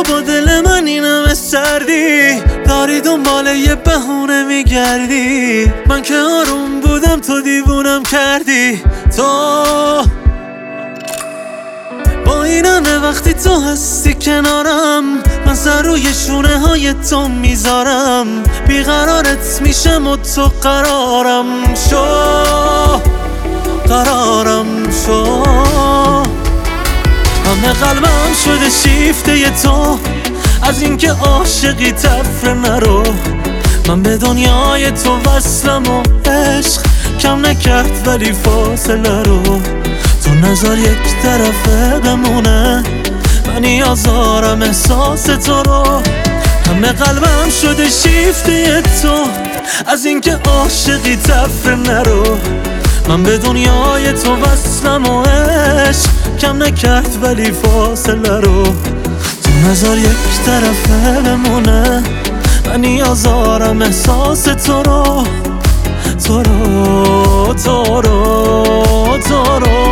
تو با دل من این همه سردی، داری دنبال یه بهونه میگردی. من که آروم بودم تو دیوونم کردی. تو با این همه وقتی تو هستی کنارم، من سر روی شونه های تو میذارم. بیقرارت میشم و تو قرارم شو، قرارم شو. همه قلبم شده شیفته تو، از اینکه عاشقی تفره نرو. من به دنیای تو وصلم و عشق کم نکرد ولی فاصله رو. تو نظر یک طرفه بمونه، من نیاز دارم احساس تو رو. همه قلبم شده شیفته تو، از اینکه عاشقی تفره نرو. من به دنیای تو وصلم و عشق کم نکرد ولی فاصله رو. تو نظر یک طرفه بمونه، من نیاز دارم احساس تو رو. تو رو تو رو تو رو.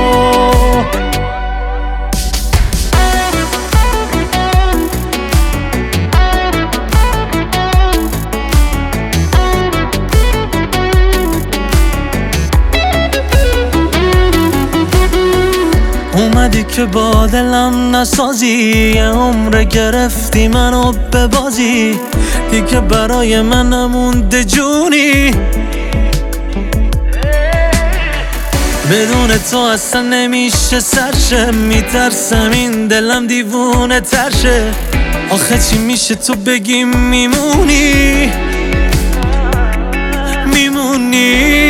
اومدی که با دلم نسازی، یه عمر گرفتی منو به بازی. دیگه برای من نمونده جونی، بدون تو اصلا نمیشه سرشه. میترسم این دلم دیوونه ترشه. آخه چی میشه تو بگی میمونی، میمونی.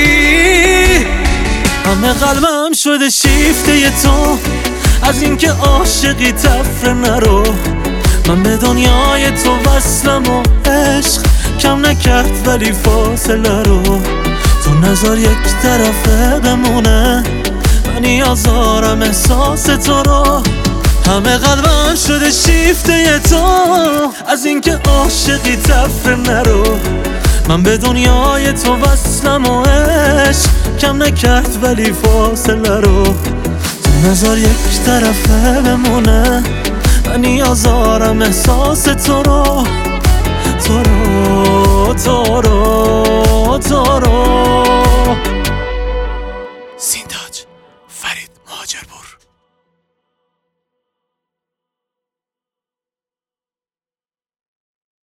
همه قلبم شده شیفته تو، از اینکه عاشقی تفره نرو. من به دنیای تو وصلم و عشق کم نکرد ولی فاصله رو. تو نظر یک طرفه بمونه، من نیاز دارم احساس تو رو. همه قلبم شده شیفته تو، از اینکه عاشقی تفره نرو. من به دنیای تو وصلم و عشق کم نکرد ولی فاصله رو. تو نظر یک طرفه بمونه، من نیاز دارم احساس تو رو. تو رو تو رو تو رو. سینداج فرید مهاجرپور.